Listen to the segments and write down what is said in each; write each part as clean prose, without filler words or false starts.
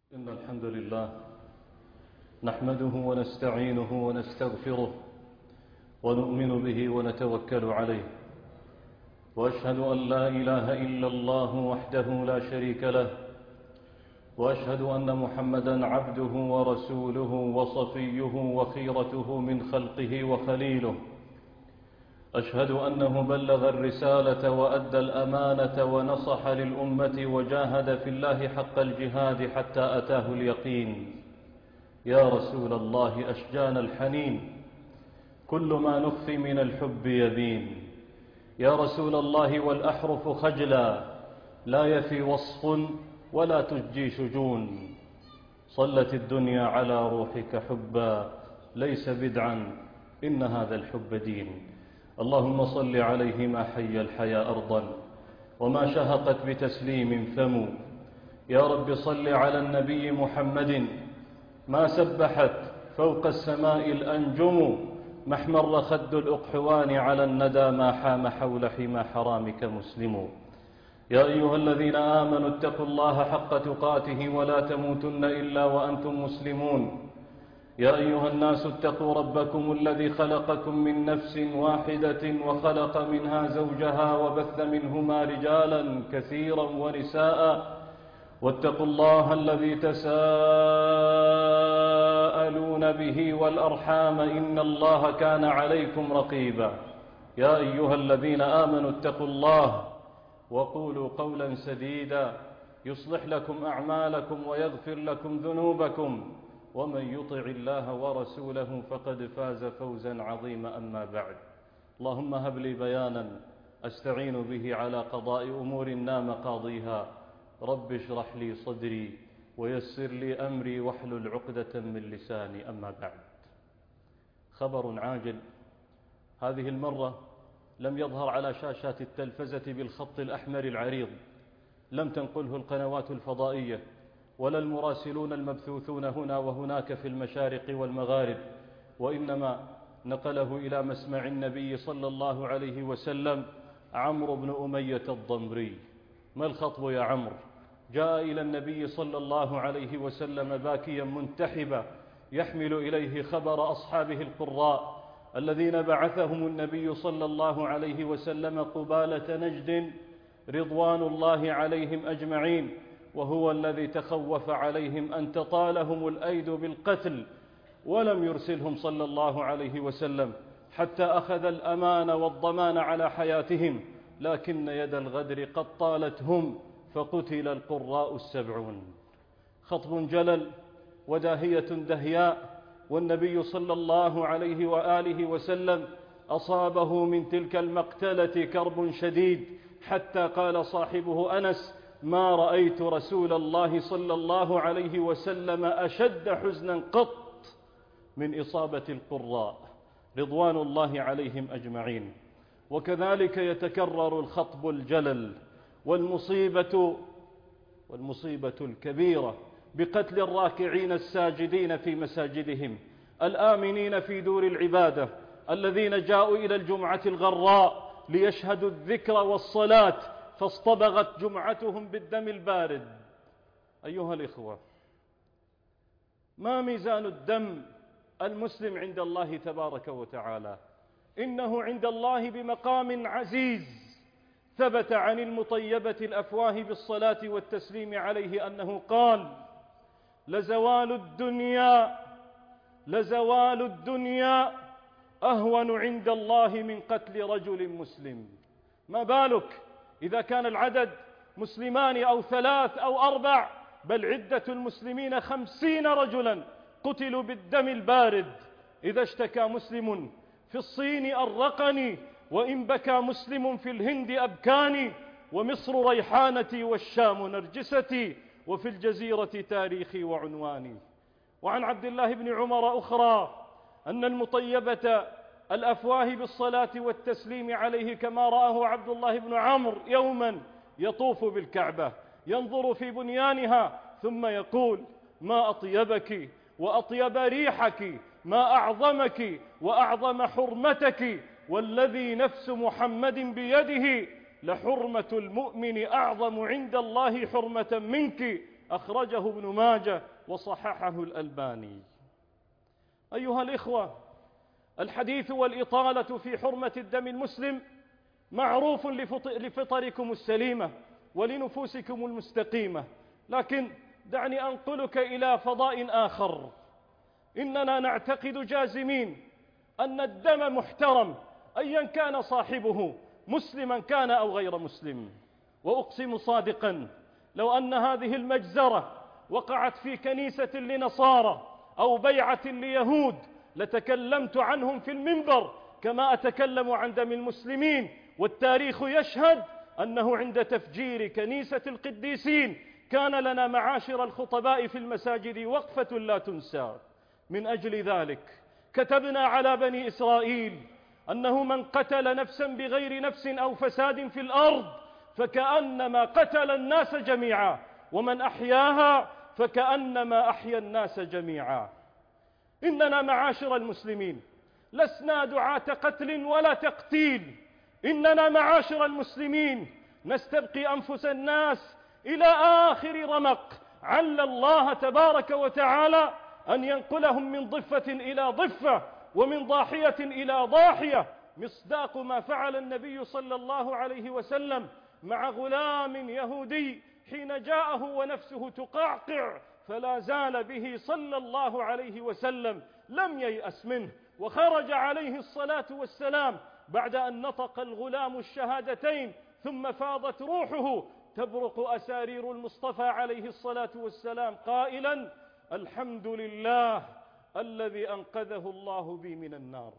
إن الحمد لله نحمده ونستعينه ونستغفره ونؤمن به ونتوكل عليه، وأشهد أن لا إله إلا الله وحده لا شريك له، وأشهد أن محمدًا عبده ورسوله وصفيه وخيرته من خلقه وخليله. أشهد أنه بلغ الرسالة وأدى الأمانة ونصح للأمة وجاهد في الله حق الجهاد حتى أتاه اليقين. يا رسول الله أشجانا الحنين، كل ما نخفي من الحب يبين. يا رسول الله والأحرف خجلا، لا يفي وصف ولا تجي شجون. صلت الدنيا على روحك حبا، ليس بدعا إن هذا الحب دين. اللهم صل عليه ما حي الحيا أرضا وما شهقت بتسليم فم. يا رب صل على النبي محمد ما سبحت فوق السماء الأنجم. ما احمر خد الأقحوان على الندى ما حام حول حمى حرامك مسلم. يا أيها الذين آمنوا اتقوا الله حق تقاته ولا تموتن إلا وأنتم مسلمون. يا أيها الناس اتقوا ربكم الذي خلقكم من نفس واحدة وخلق منها زوجها وبث منهما رجالا كثيرا ونساء، واتقوا الله الذي تساءلون به والأرحام إن الله كان عليكم رقيبا. يا أيها الذين آمنوا اتقوا الله وقولوا قولا سديدا يصلح لكم أعمالكم ويغفر لكم ذنوبكم، ومن يطع الله ورسوله فقد فاز فوزا عظيما. أما بعد، اللهم هب لي بيانا أستعين به على قضاء أمور نام قاضيها. رب اشرح لي صدري ويسر لي أمري واحلل عقدة من لساني. أما بعد، خبر عاجل هذه المرة لم يظهر على شاشات التلفزة بالخط الأحمر العريض، لم تنقله القنوات الفضائية ولا المراسلون المبثوثون هنا وهناك في المشارق والمغارب، وإنما نقله إلى مسمع النبي صلى الله عليه وسلم عمرو بن أمية الضمري. ما الخطب يا عمرو؟ جاء إلى النبي صلى الله عليه وسلم باكيا منتحبا يحمل إليه خبر أصحابه القراء الذين بعثهم النبي صلى الله عليه وسلم قبالة نجد رضوان الله عليهم أجمعين، وهو الذي تخوف عليهم أن تطالهم الأيد بالقتل، ولم يرسلهم صلى الله عليه وسلم حتى أخذ الأمان والضمان على حياتهم، لكن يد الغدر قد طالتهم فقتل القراء 70. خطب جلل وداهية دهياء، والنبي صلى الله عليه وآله وسلم أصابه من تلك المقتلة كرب شديد، حتى قال صاحبه أنس: ما رأيت رسول الله صلى الله عليه وسلم أشد حزنا قط من إصابة القراء رضوان الله عليهم أجمعين. وكذلك يتكرر الخطب الجلل والمصيبة الكبيرة بقتل الراكعين الساجدين في مساجدهم، الآمنين في دور العبادة، الذين جاءوا إلى الجمعة الغراء ليشهدوا الذكر والصلاة، فاصطبغت جمعتهم بالدم البارد. أيها الإخوة، ما ميزان الدم المسلم عند الله تبارك وتعالى؟ إنه عند الله بمقام عزيز. ثبت عن المطيبة الأفواه بالصلاة والتسليم عليه أنه قال: لزوال الدنيا أهون عند الله من قتل رجل مسلم. ما بالك إذا كان العدد مسلمان أو 3 أو 4، بل عدة المسلمين 50 رجلا قتلوا بالدم البارد. إذا اشتكى مسلم في الصين أرقني، وإن بكى مسلم في الهند أبكاني، ومصر ريحانتي والشام نرجستي، وفي الجزيرة تاريخي وعنواني. وعن عبد الله بن عمر أخرى أن المطيبة الأفواه بالصلاة والتسليم عليه كما رآه عبد الله بن عمرو يوما يطوف بالكعبة ينظر في بنيانها ثم يقول: ما أطيبك وأطيب ريحك، ما أعظمك وأعظم حرمتك، والذي نفس محمد بيده لحرمة المؤمن أعظم عند الله حرمة منك، أخرجه ابن ماجه وصححه الألباني. أيها الإخوة، الحديث والإطالة في حرمة الدم المسلم معروف لفطركم السليمة ولنفوسكم المستقيمة، لكن دعني أنقلك إلى فضاء آخر. إننا نعتقد جازمين أن الدم محترم أيا كان صاحبه، مسلما كان أو غير مسلم. وأقسم صادقا لو أن هذه المجزرة وقعت في كنيسة لنصارى أو بيعة ليهود لتكلمت عنهم في المنبر كما أتكلم عن دم المسلمين. والتاريخ يشهد أنه عند تفجير كنيسة القديسين كان لنا معاشر الخطباء في المساجد وقفة لا تنسى. من أجل ذلك كتبنا على بني إسرائيل أنه من قتل نفسا بغير نفس أو فساد في الأرض فكأنما قتل الناس جميعا، ومن أحياها فكأنما أحيا الناس جميعا. إننا معاشر المسلمين لسنا دعاة قتل ولا تقتيل، إننا معاشر المسلمين نستبقي أنفس الناس إلى آخر رمق، عل الله تبارك وتعالى أن ينقلهم من ضفة إلى ضفة ومن ضاحية إلى ضاحية، مصداق ما فعل النبي صلى الله عليه وسلم مع غلام يهودي حين جاءه ونفسه تقعقع، فلا زال به صلى الله عليه وسلم لم ييأس منه، وخرج عليه الصلاة والسلام بعد أن نطق الغلام الشهادتين ثم فاضت روحه تبرق أسارير المصطفى عليه الصلاة والسلام قائلا: الحمد لله الذي أنقذه الله بي من النار.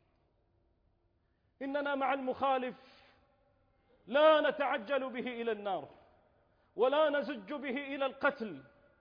إننا مع المخالف لا نتعجل به إلى النار ولا نزج به إلى القتل،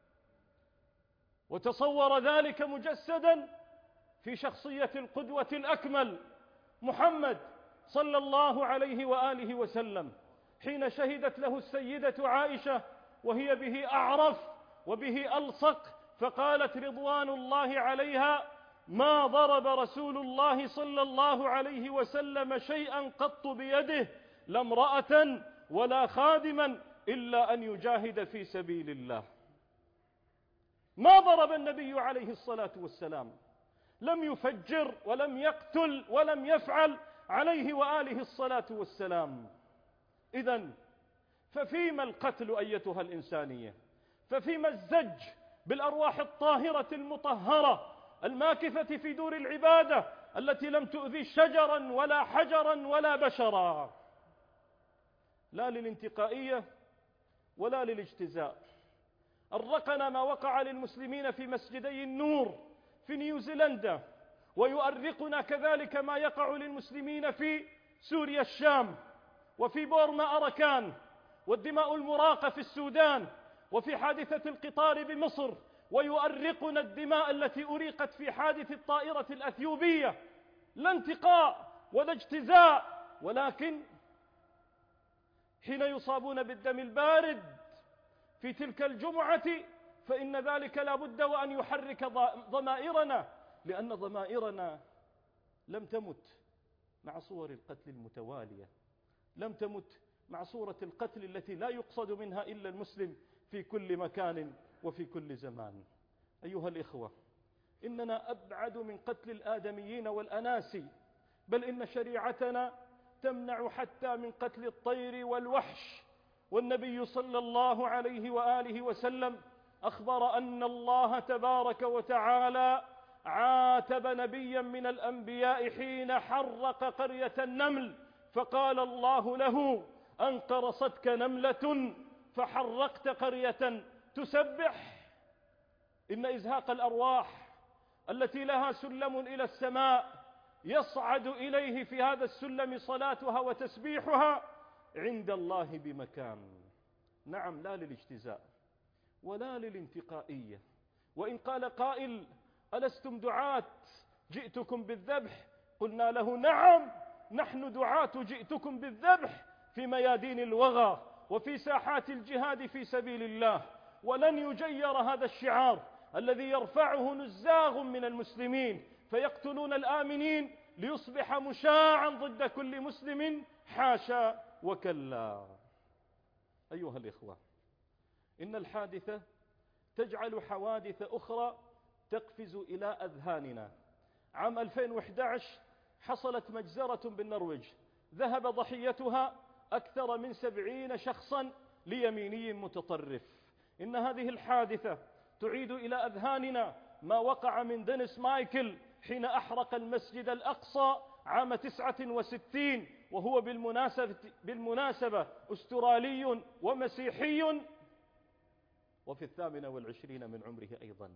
وتصور ذلك مجسدا في شخصية القدوة الأكمل محمد صلى الله عليه وآله وسلم، حين شهدت له السيدة عائشة وهي به أعرف وبه ألصق فقالت رضوان الله عليها: ما ضرب رسول الله صلى الله عليه وسلم شيئا قط بيده، لا امرأة ولا خادما، إلا أن يجاهد في سبيل الله. ما ضرب النبي عليه الصلاة والسلام، لم يفجر ولم يقتل ولم يفعل عليه وآله الصلاة والسلام. إذن ففيما القتل أيتها الإنسانية؟ ففيما الزج بالأرواح الطاهرة المطهرة الماكثة في دور العبادة التي لم تؤذي شجرا ولا حجرا ولا بشرا، لا للانتقائية ولا للاجتزاء. أرقنا ما وقع للمسلمين في مسجدي النور في نيوزيلندا، ويؤرقنا كذلك ما يقع للمسلمين في سوريا الشام، وفي بورما أركان، والدماء المراقة في السودان، وفي حادثة القطار بمصر، ويؤرقنا الدماء التي أريقت في حادث الطائرة الأثيوبية. لا انتقاء ولا اجتزاء، ولكن حين يصابون بالدم البارد في تلك الجمعة فإن ذلك لا بد وأن يحرك ضمائرنا، لأن ضمائرنا لم تمت مع صور القتل المتوالية، لم تمت مع صورة القتل التي لا يقصد منها إلا المسلم في كل مكان وفي كل زمان. أيها الإخوة، إننا أبعد من قتل الآدميين والأناسي، بل إن شريعتنا تمنع حتى من قتل الطير والوحش. والنبي صلى الله عليه وآله وسلم أخبر أن الله تبارك وتعالى عاتب نبيا من الأنبياء حين حرق قرية النمل، فقال الله له: أن قرصتك نملة فحرقت قرية تسبح. إن إزهاق الأرواح التي لها سلم إلى السماء يصعد إليه في هذا السلم صلاتها وتسبيحها عند الله بمكان. نعم، لا للاجتزاء ولا للانتقائية. وإن قال قائل: ألستم دعاة جئتكم بالذبح؟ قلنا له: نعم، نحن دعاة جئتكم بالذبح في ميادين الوغى وفي ساحات الجهاد في سبيل الله. ولن يجير هذا الشعار الذي يرفعه نزاغ من المسلمين فيقتلون الآمنين ليصبح مشاعا ضد كل مسلم، حاشا وكلا. أيها الإخوة، إن الحادثة تجعل حوادث أخرى تقفز إلى أذهاننا. عام 2011 حصلت مجزرة بالنرويج ذهب ضحيتها أكثر من 70 شخصا ليميني متطرف. إن هذه الحادثة تعيد إلى أذهاننا ما وقع من دينيس مايكل حين أحرق المسجد الأقصى عام 69، وهو بالمناسبة أسترالي ومسيحي وفي 28 من عمره أيضا.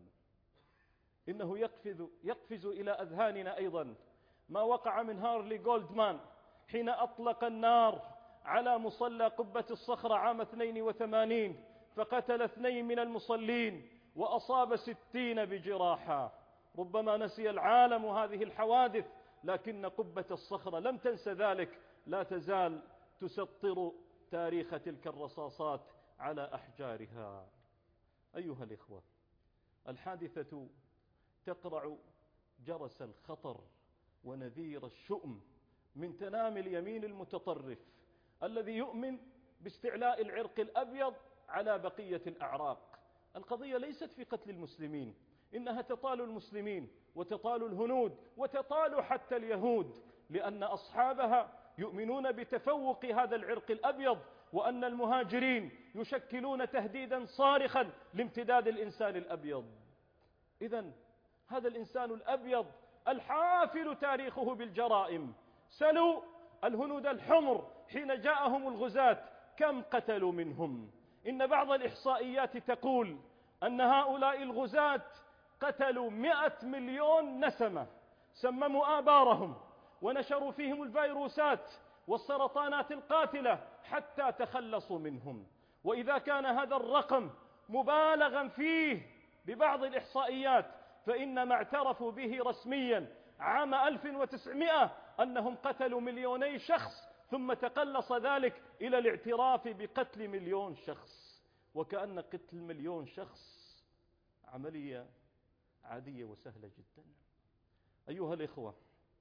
إنه يقفز إلى أذهاننا أيضا ما وقع من هارلي جولدمان حين أطلق النار على مصلى قبة الصخرة عام 82 فقتل 2 من المصلين وأصاب 60 بجراحة. ربما نسي العالم هذه الحوادث، لكن قبة الصخرة لم تنس ذلك، لا تزال تسطر تاريخ تلك الرصاصات على أحجارها. أيها الإخوة، الحادثة تقرع جرس الخطر ونذير الشؤم من تنامي اليمين المتطرف الذي يؤمن باستعلاء العرق الأبيض على بقية الأعراق. القضية ليست في قتل المسلمين، إنها تطال المسلمين وتطال الهنود وتطال حتى اليهود، لأن أصحابها يؤمنون بتفوق هذا العرق الأبيض، وأن المهاجرين يشكلون تهديدا صارخا لامتداد الإنسان الأبيض. إذن هذا الإنسان الأبيض الحافل تاريخه بالجرائم، سلوا الهنود الحمر حين جاءهم الغزاة كم قتلوا منهم. إن بعض الإحصائيات تقول أن هؤلاء الغزاة قتلوا 100 مليون نسمة، سمموا آبارهم ونشروا فيهم الفيروسات والسرطانات القاتلة حتى تخلصوا منهم. وإذا كان هذا الرقم مبالغا فيه ببعض الإحصائيات، فإن ما اعترفوا به رسميا عام 1900 أنهم قتلوا 2 شخص، ثم تقلص ذلك إلى الاعتراف بقتل 1,000,000 شخص، وكأن قتل 1,000,000 شخص عملية عادية وسهلة جدا. أيها الإخوة،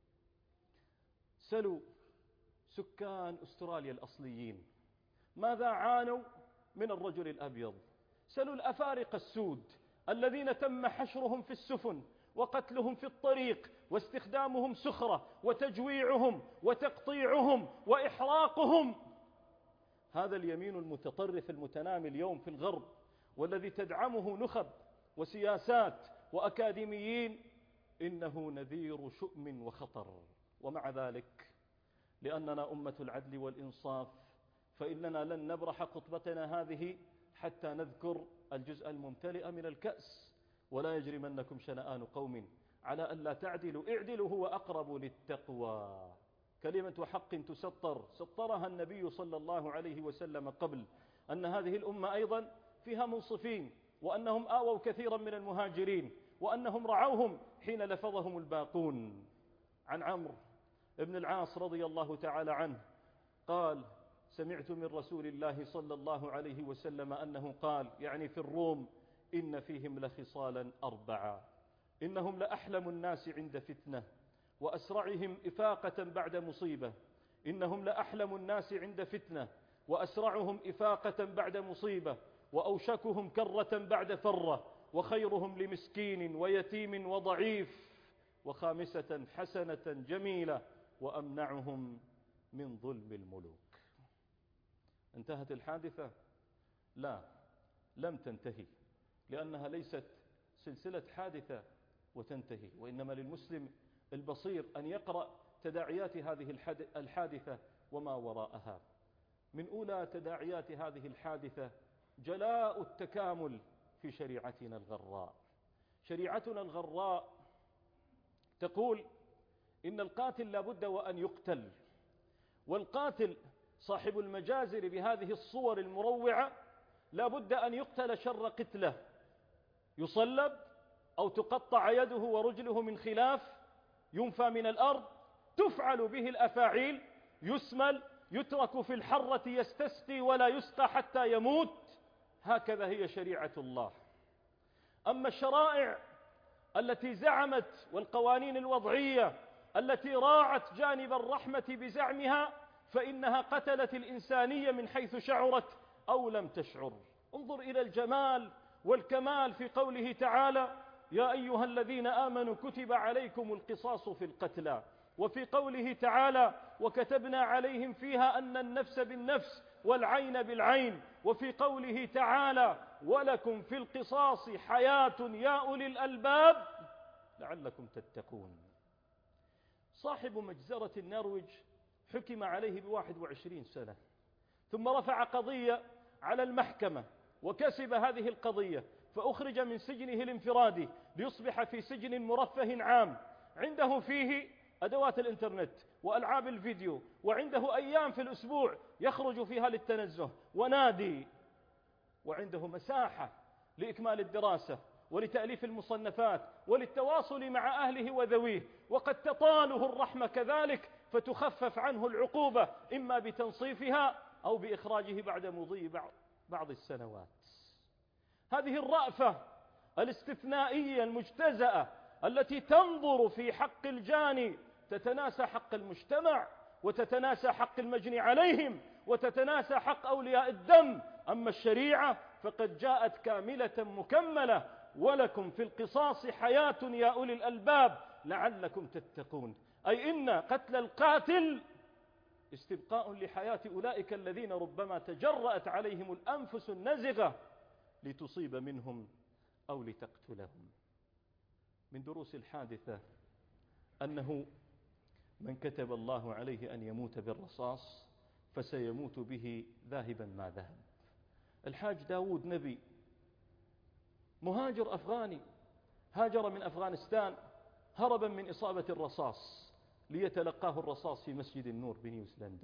سلوا سكان أستراليا الأصليين ماذا عانوا من الرجل الأبيض. سلوا الأفارقة السود الذين تم حشرهم في السفن وقتلهم في الطريق واستخدامهم سخرة وتجويعهم وتقطيعهم وإحراقهم. هذا اليمين المتطرف المتنامي اليوم في الغرب، والذي تدعمه نخب وسياسات وأكاديميين، إنه نذير شؤم وخطر. ومع ذلك، لأننا أمة العدل والإنصاف، فإننا لن نبرح خطبتنا هذه حتى نذكر الجزء الممتلئ من الكأس. ولا يجرمنكم شنآن قوم على ألا تعدلوا اعدلوا هو أقرب للتقوى. كلمة حق سطرها النبي صلى الله عليه وسلم قبل أن هذه الأمة أيضا فيها منصفين، وأنهم آووا كثيرا من المهاجرين، وأنهم رعوهم حين لفظهم الباقون. عن عمرو بن العاص رضي الله تعالى عنه قال: سمعت من رسول الله صلى الله عليه وسلم أنه قال، يعني في الروم: إن فيهم لخصالا 4، إنهم لأحلم الناس عند فتنة وأسرعهم إفاقة بعد مصيبة. إنهم لأحلم الناس عند فتنة وأسرعهم إفاقة بعد مصيبة، وأوشكهم كرة بعد فرة، وخيرهم لمسكين ويتيم وضعيف، وخامسة حسنة جميلة، وأمنعهم من ظلم الملوك. انتهت الحادثة؟ لا، لم تنتهي، لأنها ليست سلسلة حادثة وتنتهي، وإنما للمسلم البصير أن يقرأ تداعيات هذه الحادثة وما وراءها. من أولى تداعيات هذه الحادثة جلاء التكامل في شريعتنا الغراء. شريعتنا الغراء تقول إن القاتل لابد وأن يقتل، والقاتل صاحب المجازر بهذه الصور المروعة لابد أن يقتل شر قتله، يصلب أو تقطع يده ورجله من خلاف، ينفى من الأرض، تفعل به الأفاعيل، يسمل، يترك في الحرة يستسقي ولا يسقى حتى يموت. هكذا هي شريعة الله. أما الشرائع التي زعمت والقوانين الوضعية التي راعت جانب الرحمة بزعمها، فإنها قتلت الإنسانية من حيث شعرت أو لم تشعر. انظر إلى الجمال والكمال في قوله تعالى: يا أيها الذين آمنوا كتب عليكم القصاص في القتلى، وفي قوله تعالى: وكتبنا عليهم فيها أن النفس بالنفس والعين بالعين، وفي قوله تعالى: ولكم في القصاص حياة يا أولي الألباب لعلكم تتقون. صاحب مجزرة النرويج حكم عليه ب21 سنة، ثم رفع قضية على المحكمة وكسب هذه القضية، فأخرج من سجنه الانفرادي ليصبح في سجن مرفه عام عنده فيه أدوات الإنترنت وألعاب الفيديو، وعنده أيام في الأسبوع يخرج فيها للتنزه ونادي، وعنده مساحة لإكمال الدراسة ولتأليف المصنفات وللتواصل مع أهله وذويه، وقد تطاله الرحمة كذلك فتخفف عنه العقوبة إما بتنصيفها أو بإخراجه بعد مضي بعض السنوات. هذه الرأفة الاستثنائية المجتزأة التي تنظر في حق الجاني تتناسى حق المجتمع، وتتناسى حق المجني عليهم، وتتناسى حق أولياء الدم. أما الشريعة فقد جاءت كاملة مكملة: ولكم في القصاص حياة يا أولي الألباب لعلكم تتقون، أي إن قتل القاتل استبقاء لحياة أولئك الذين ربما تجرأت عليهم الأنفس النزغة لتصيب منهم أو لتقتلهم. من دروس الحادثة أنه من كتب الله عليه أن يموت بالرصاص فسيموت به ذاهبا ما ذهب. الحاج داود نبي مهاجر أفغاني، هاجر من أفغانستان هربا من إصابة الرصاص ليتلقاه الرصاص في مسجد النور بنيوزيلندا،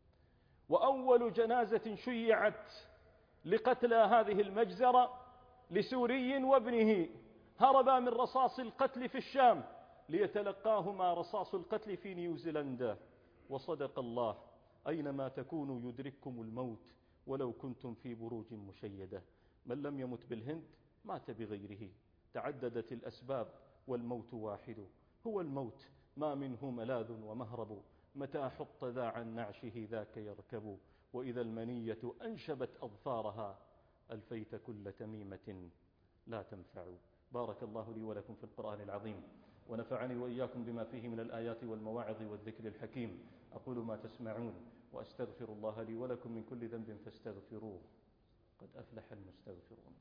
وأول جنازة شيعت لقتلى هذه المجزرة لسوري وابنه هربا من رصاص القتل في الشام ليتلقاهما رصاص القتل في نيوزيلندا. وصدق الله: أينما تكونوا يدرككم الموت ولو كنتم في بروج مشيدة. من لم يمت بالهند مات بغيره، تعددت الأسباب والموت واحد، هو الموت ما منه ملاذ ومهرب، متى حط ذا عن نعشه ذاك يركب، وإذا المنية أنشبت أظفارها ألفيت كل تميمة لا تنفع. بارك الله لي ولكم في القرآن العظيم، ونفعني وإياكم بما فيه من الآيات والمواعظ والذكر الحكيم. أقول ما تسمعون وأستغفر الله لي ولكم من كل ذنب فاستغفروه، قد أفلح المستغفرون.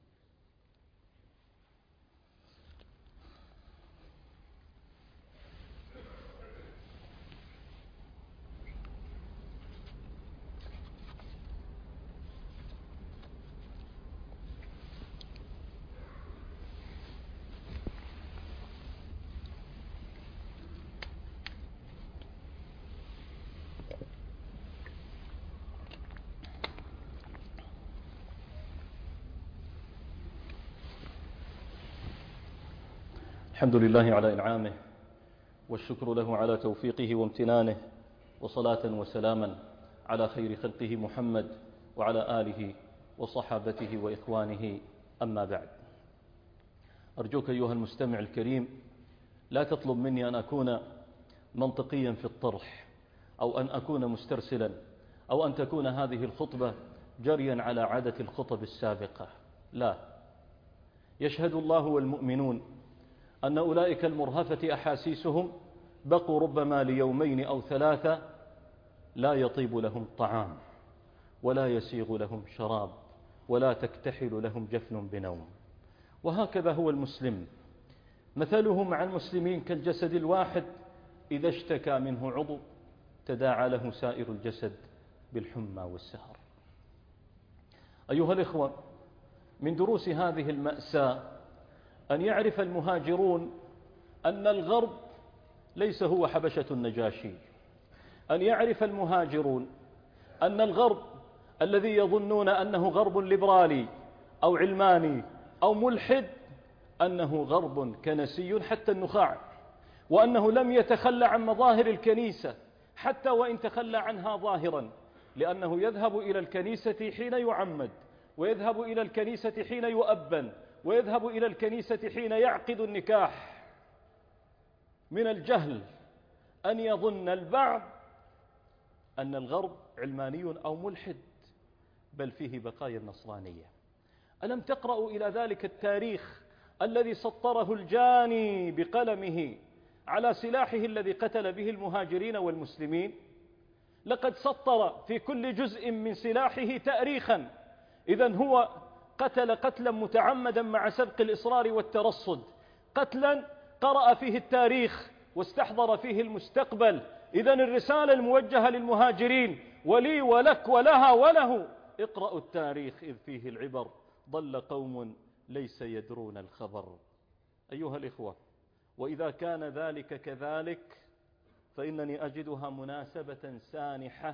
الحمد لله على إنعامه، والشكر له على توفيقه وامتنانه، وصلاة وسلاما على خير خلقه محمد وعلى آله وصحابته وإخوانه، أما بعد. أرجوك أيها المستمع الكريم لا تطلب مني أن أكون منطقيا في الطرح، أو أن أكون مسترسلا، أو أن تكون هذه الخطبة جريا على عادة الخطب السابقة. لا، يشهد الله والمؤمنون أن أولئك المرهفة أحاسيسهم بقوا ربما ليومين أو ثلاثة لا يطيب لهم طعام، ولا يسيغ لهم شراب، ولا تكتحل لهم جفن بنوم. وهكذا هو المسلم، مثله مع المسلمين كالجسد الواحد، إذا اشتكى منه عضو تداعى له سائر الجسد بالحمى والسهر. أيها الإخوة، من دروس هذه المأساة أن يعرف المهاجرون أن الغرب ليس هو حبشة النجاشي، أن يعرف المهاجرون أن الغرب الذي يظنون أنه غرب ليبرالي أو علماني أو ملحد أنه غرب كنسي حتى النخاع، وأنه لم يتخلى عن مظاهر الكنيسة حتى وإن تخلى عنها ظاهرا، لأنه يذهب إلى الكنيسة حين يعمد، ويذهب إلى الكنيسة حين يؤبن، ويذهب إلى الكنيسة حين يعقد النكاح. من الجهل أن يظن البعض أن الغرب علماني أو ملحد، بل فيه بقايا النصرانية. ألم تقرأوا إلى ذلك التاريخ الذي سطره الجاني بقلمه على سلاحه الذي قتل به المهاجرين والمسلمين؟ لقد سطر في كل جزء من سلاحه تاريخا. إذن هو قتل قتلا متعمدا مع سبق الإصرار والترصد، قتلا قرأ فيه التاريخ واستحضر فيه المستقبل. إذن الرسالة الموجهة للمهاجرين ولي ولك ولها وله: اقرأوا التاريخ إذ فيه العبر، ضل قوم ليس يدرون الخبر. أيها الإخوة، وإذا كان ذلك كذلك فإنني أجدها مناسبة سانحة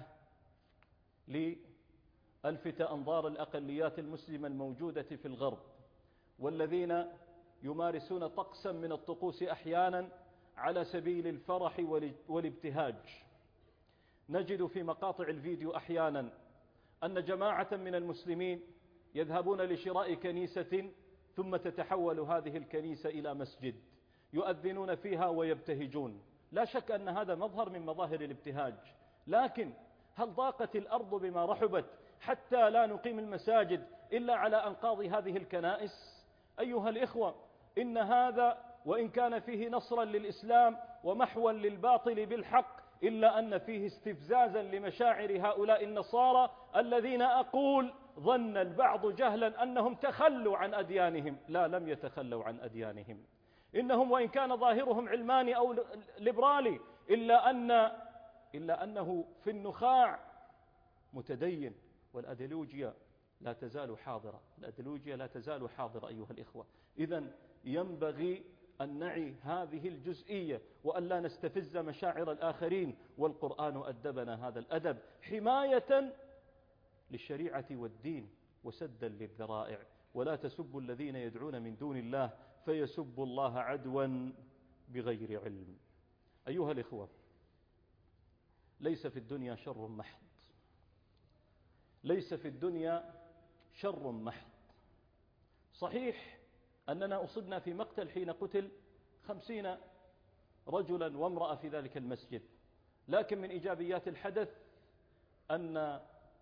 لألفت أنظار الأقليات المسلمة الموجودة في الغرب، والذين يمارسون طقسا من الطقوس أحيانا على سبيل الفرح والابتهاج. نجد في مقاطع الفيديو أحيانا أن جماعة من المسلمين يذهبون لشراء كنيسة، ثم تتحول هذه الكنيسة إلى مسجد يؤذنون فيها ويبتهجون. لا شك أن هذا مظهر من مظاهر الابتهاج، لكن هل ضاقت الأرض بما رحبت حتى لا نقيم المساجد إلا على أنقاض هذه الكنائس؟ أيها الإخوة، إن هذا وإن كان فيه نصرا للإسلام ومحوا للباطل بالحق، إلا أن فيه استفزازا لمشاعر هؤلاء النصارى الذين أقول ظن البعض جهلا أنهم تخلوا عن أديانهم. لا، لم يتخلوا عن أديانهم. إنهم وإن كان ظاهرهم علماني أو ليبرالي إلا أنه في النخاع متدين. والأيديولوجيا لا تزال حاضرة، الأيديولوجيا لا تزال حاضرة أيها الإخوة. إذن ينبغي أن نعي هذه الجزئية وأن لا نستفز مشاعر الآخرين، والقرآن أدبنا هذا الأدب حماية للشريعة والدين وسدا للذرائع. ولا تسبوا الذين يدعون من دون الله فيسبوا الله عدوا بغير علم. أيها الإخوة، ليس في الدنيا شر محض، ليس في الدنيا شر محض. صحيح أننا أصبنا في مقتل حين قتل 50 رجلا وامرأة في ذلك المسجد، لكن من إيجابيات الحدث أن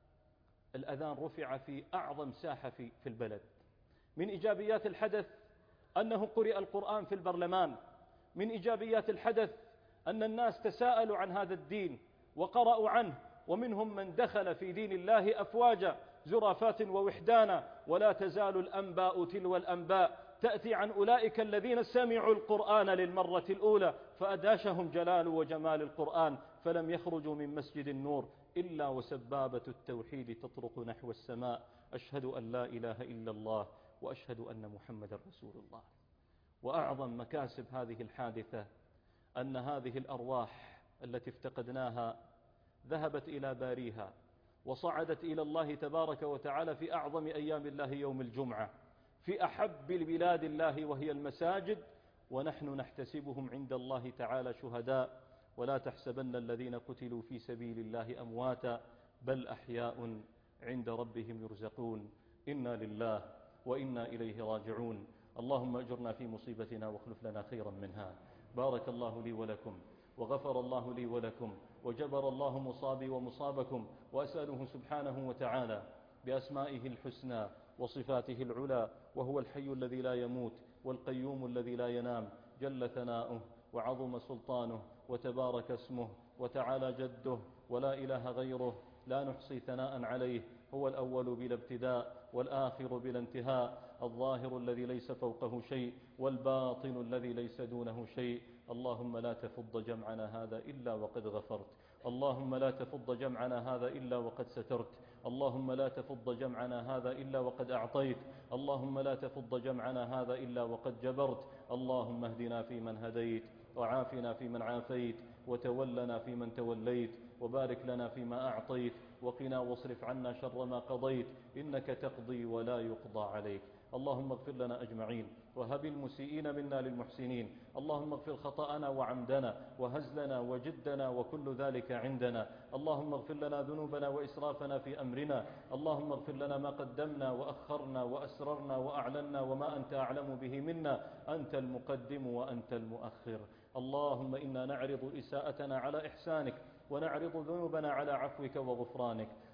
الأذان رفع في أعظم ساحة في البلد. من إيجابيات الحدث أنه قرئ القرآن في البرلمان. من إيجابيات الحدث أن الناس تساءلوا عن هذا الدين وقرأوا عنه، ومنهم من دخل في دين الله أفواجا زرافات ووحدانا. ولا تزال الأنباء تلو الأنباء تأتي عن أولئك الذين سمعوا القرآن للمرة الأولى فأداشهم جلال وجمال القرآن، فلم يخرجوا من مسجد النور إلا وسبابة التوحيد تطرق نحو السماء. أشهد أن لا إله إلا الله وأشهد أن محمد رسول الله. وأعظم مكاسب هذه الحادثة أن هذه الأرواح التي افتقدناها ذهبت إلى باريها وصعدت إلى الله تبارك وتعالى في أعظم أيام الله يوم الجمعة، في أحب البلاد الله وهي المساجد، ونحن نحتسبهم عند الله تعالى شهداء. ولا تحسبن الذين قتلوا في سبيل الله أمواتا بل أحياء عند ربهم يرزقون. إنا لله وإنا إليه راجعون. اللهم أجرنا في مصيبتنا واخلف لنا خيرا منها. بارك الله لي ولكم وغفر الله لي ولكم وجبر الله مصابي ومصابكم، وأسأله سبحانه وتعالى بأسمائه الحسنى وصفاته العلى، وهو الحي الذي لا يموت والقيوم الذي لا ينام، جل ثناؤه وعظم سلطانه وتبارك اسمه وتعالى جده ولا إله غيره، لا نحصي ثناء عليه. هو الأول بلا ابتداء والآخر بلا انتهاء، الظاهر الذي ليس فوقه شيء والباطن الذي ليس دونه شيء. اللهم لا تفض جمعنا هذا إلا وقد غفرت، اللهم لا تفض جمعنا هذا إلا وقد سترت، اللهم لا تفض جمعنا هذا إلا وقد أعطيت، اللهم لا تفض جمعنا هذا إلا وقد جبرت. اللهم اهدنا فيمن هديت وعافنا فيمن عافيت وتولنا فيمن توليت وبارك لنا فيما أعطيت وقنا واصرف عنا شر ما قضيت، إنك تقضي ولا يقضى عليك. اللهم اغفر لنا أجمعين وهب المسيئين منا للمحسنين. اللهم اغفر خطأنا وعمدنا وهزلنا وجدنا وكل ذلك عندنا. اللهم اغفر لنا ذنوبنا وإسرافنا في أمرنا. اللهم اغفر لنا ما قدمنا وأخرنا وأسررنا وأعلنا وما أنت أعلم به منا، أنت المقدم وأنت المؤخر. اللهم إنا نعرض إساءتنا على إحسانك ونعرض ذنوبنا على عفوك وغفرانك.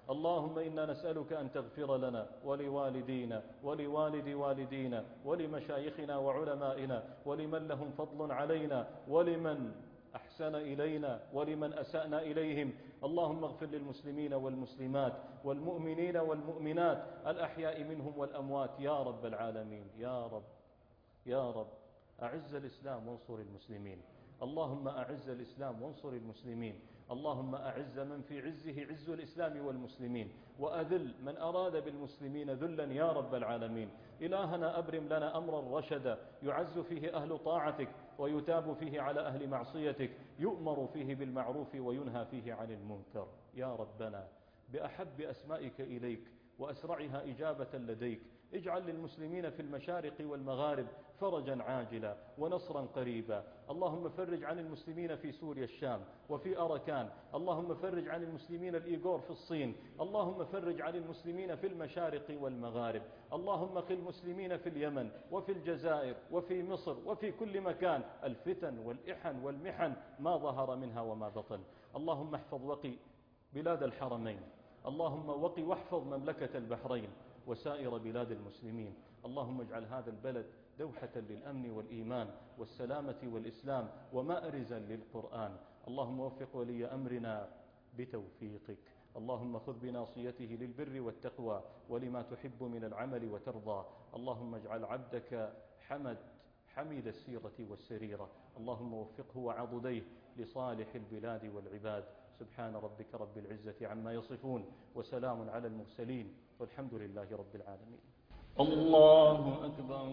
اللهم إنا نسألك أن تغفر لنا ولوالدينا ولوالد والدينا ولمشايخنا وعلمائنا ولمن لهم فضل علينا ولمن أحسن إلينا ولمن أسأنا إليهم. اللهم اغفر للمسلمين والمسلمات والمؤمنين والمؤمنات الأحياء منهم والأموات يا رب العالمين. يا رب يا رب أعز الإسلام وانصر المسلمين. اللهم أعز الإسلام وانصر المسلمين. اللهم أعز من في عزه عز الإسلام والمسلمين، وأذل من أراد بالمسلمين ذلا يا رب العالمين. إلهنا أبرم لنا أمرا رشدا يعز فيه أهل طاعتك ويتاب فيه على أهل معصيتك، يؤمر فيه بالمعروف وينهى فيه عن المنكر. يا ربنا بأحب أسمائك إليك وأسرعها إجابة لديك، اجعل للمسلمين في المشارق والمغارب فرجا عاجلا ونصرا قريبا. اللهم فرج عن المسلمين في سوريا الشام وفي أركان. اللهم فرج عن المسلمين الإيغور في الصين. اللهم فرج عن المسلمين في المشارق والمغارب. اللهم قل المسلمين في اليمن وفي الجزائر وفي مصر وفي كل مكان الفتن والإحن والمحن ما ظهر منها وما بطن. اللهم احفظ وقي بلاد الحرمين. اللهم وقي واحفظ مملكة البحرين وسائر بلاد المسلمين. اللهم اجعل هذا البلد دوحة للأمن والإيمان والسلامة والإسلام ومأرزا للقرآن. اللهم وفق ولي أمرنا بتوفيقك. اللهم خذ بناصيته للبر والتقوى ولما تحب من العمل وترضى. اللهم اجعل عبدك حميد السيرة والسريرة. اللهم وفقه وعضديه لصالح البلاد والعباد. سبحان ربك رب العزة عما يصفون وسلام على المرسلين والحمد لله رب العالمين. الله أكبر.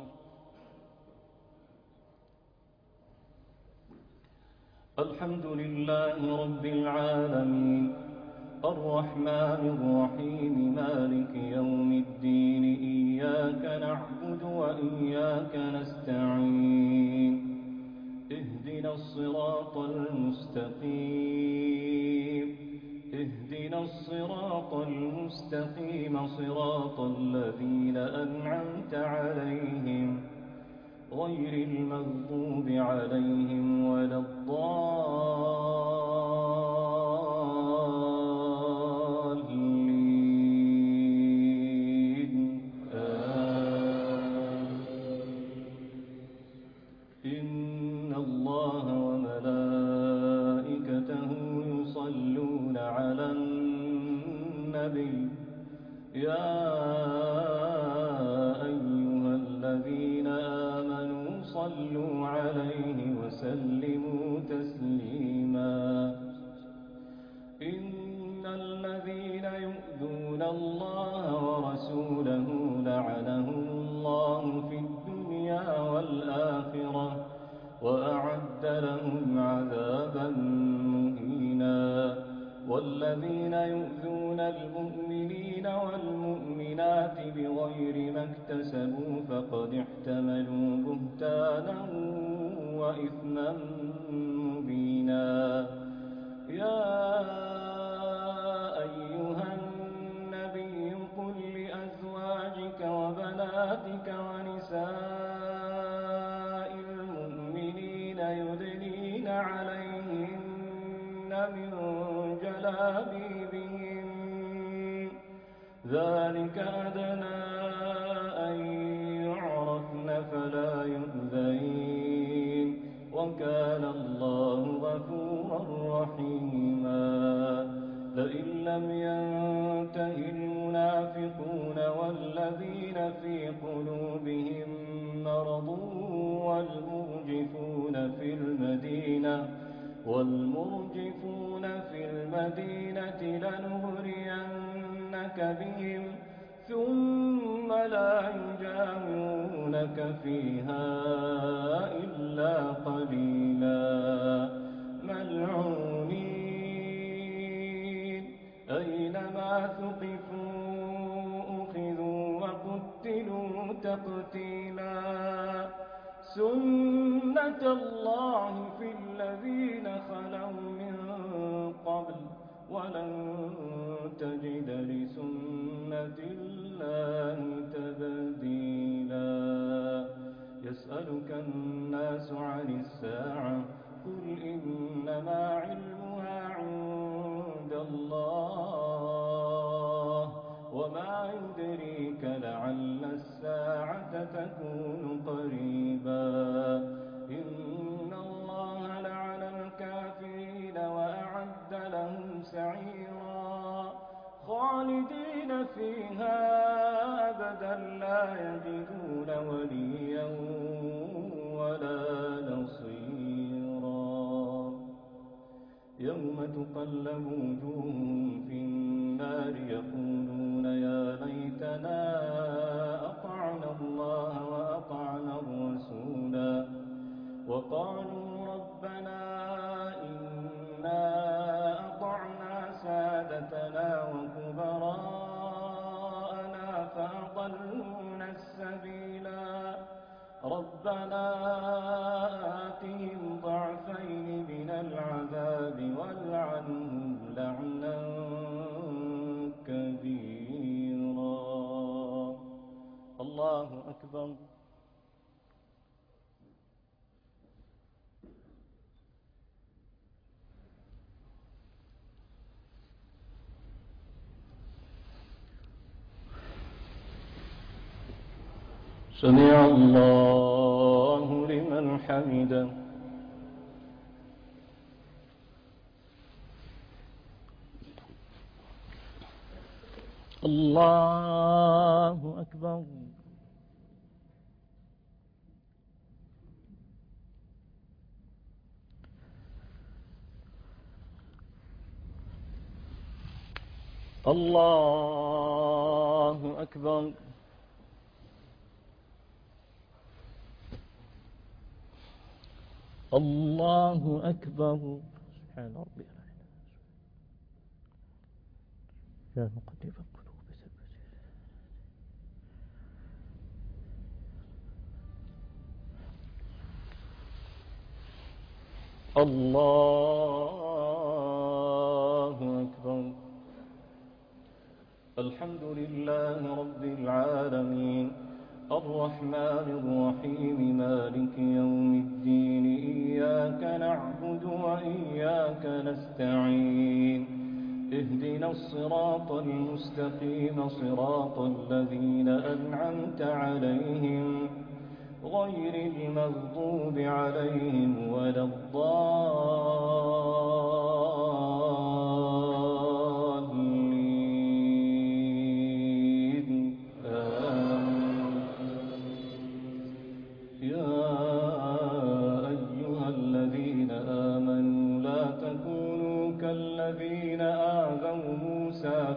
الحمد لله رب العالمين الرحمن الرحيم مالك يوم الدين إياك نعبد وإياك نستعين اهدنا الصراط المستقيم صراط الذين أنعمت عليهم غير المغضوب عليهم ولا الضالين إن الله وملائكته يصلون على النبي يا أيها الذين آمنوا صلوا عليه وسلموا تسليما. إن الذين يؤذون الله ورسوله لعنهم الله في الدنيا والآخرة وأعد لهم عذابا مهينا. والذين يؤذون المؤمنين والمؤمنات بغير ما اكتسبوا فقد احتملوا بهتانا وإثما مبينا. يا أيها النبي قل لأزواجك وبناتك ونساء المؤمنين يدنين عليهن من جلابيبهن ذلك أدنى أن يعرفن فلا يؤذين وكان الله غفورا رحيما. لئن لم ينته المنافقون والذين في قلوبهم مرض والمرجفون في المدينة لنغرينك بهم ثم لا يجاورونك فيها إلا قليلا ملعونين أينما ثقفوا أخذوا وقتلوا تقتيلا. سنة الله في الذين خلوا من قبل ولن تجد لسنة الله تبديلا. يسألك الناس عن الساعة قل إنما علمها عند الله تقلب وجوههم في النار يقولون يا ليتنا أطعنا الله وأطعنا الرسولا وقالوا ربنا إنا أطعنا سادتنا وكبراءنا فأضلونا السبيلا ربنا آتهم ضعفين من العذاب والعنهم لعنا كبيرا. الله أكبر. سمع الله لمن حمده. الله أكبر. الله أكبر. الله أكبر. سبحان ربي يا مقلب القلوب ثبت. الله أكبر. الحمد لله رب العالمين الرحمن الرحيم مالك يوم الدين إياك نعبد وإياك نستعين اهدنا الصراط المستقيم صراط الذين أنعمت عليهم غير المغضوب عليهم ولا الضالين آمين. يا أيها الذين آمنوا لا تكونوا كالذين آذوا موسى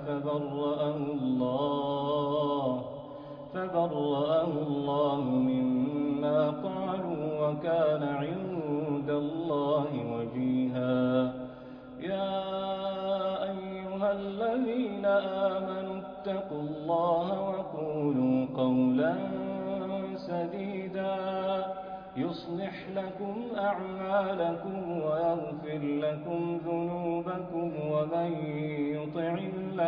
فبرأه الله مما قالوا وكان عند الله وجيها. يا أيها الذين آمنوا اتقوا الله وقولوا قولا سديدا يصلح لكم أعمالكم ويغفر لكم ذنوبكم ومن يطع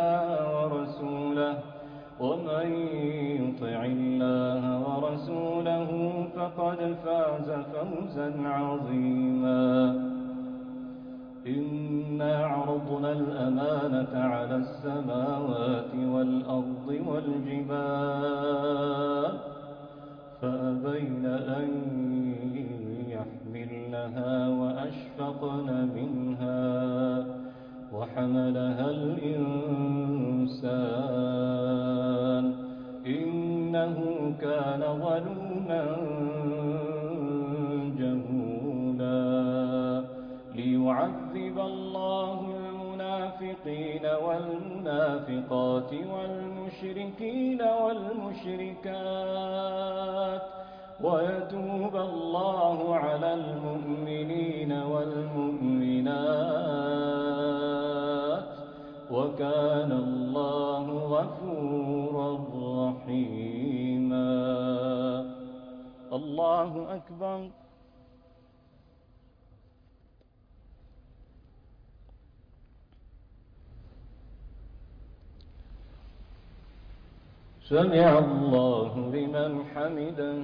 الله ورسوله فقد فاز فوزا عظيما. إنا عرضنا الأمانة على السماوات والأرض والجبال فأبين أن يحملنها وأشفقن منها وحملها الإنسان إنه كان ظلوما جهولا. ليعذب الله المنافقين والمنافقات والمشركين والمشركات ويتوب الله على المؤمنين والمؤمنات وكان الله غفورا رحيما. الله أكبر. سمع الله لمن حمده.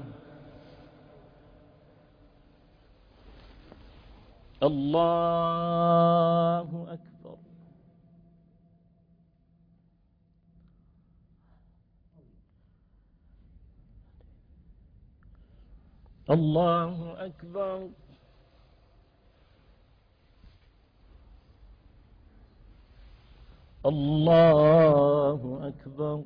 الله أكبر. الله أكبر. الله أكبر.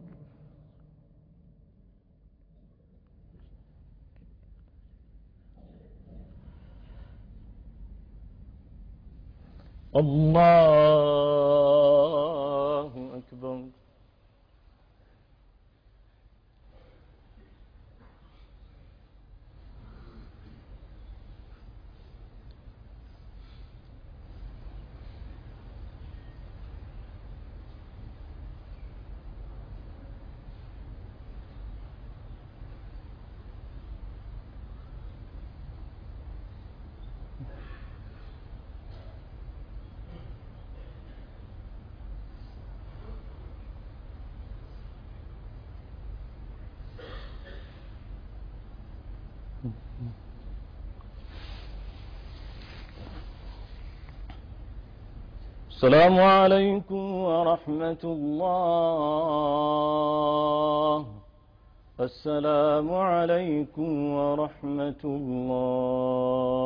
الله أكبر. السلام عليكم ورحمة الله. السلام عليكم ورحمة الله.